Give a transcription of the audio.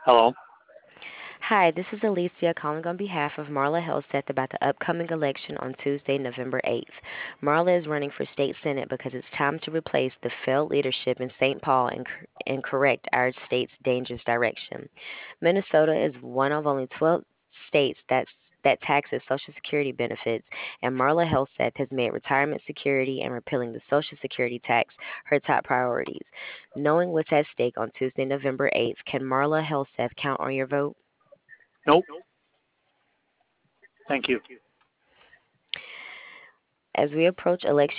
Hello. Hi, this is Alicia calling on behalf of Marla Helseth about the upcoming election on Tuesday, November 8th. Marla is running for state senate because it's time to replace the failed leadership in St. Paul and correct our state's dangerous direction. Minnesota is one of only 12 states that taxes Social Security benefits, and Marla Helseth has made retirement security and repealing the Social Security tax her top priorities. Knowing what's at stake on Tuesday, November 8th, can Marla Helseth count on your vote? Nope. Thank you. As we approach election